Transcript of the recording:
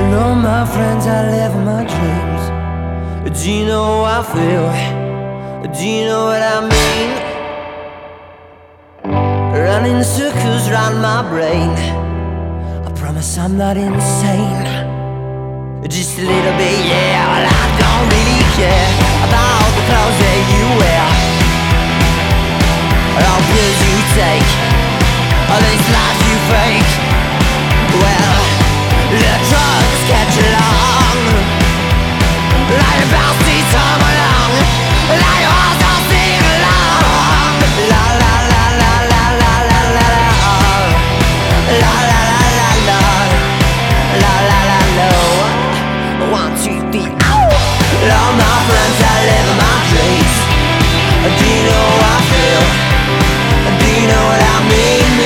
Hello, my friends, I live in my dreams. Do you know how I feel? Do you know what I mean? Running circles round my brain. I promise I'm not insane. Just a little bit, yeah. Well, I don't really care about the clothes that you wear, or all pills you take, all these lies you fake. Well, the drugs catch along, like a bouncy come along, like a horse all sing along. La la la la la la la la la la la la la la la la la. 1, 2, 3, ow! All my friends, I live in my dreams. Do you know how I feel? Do you know what I mean?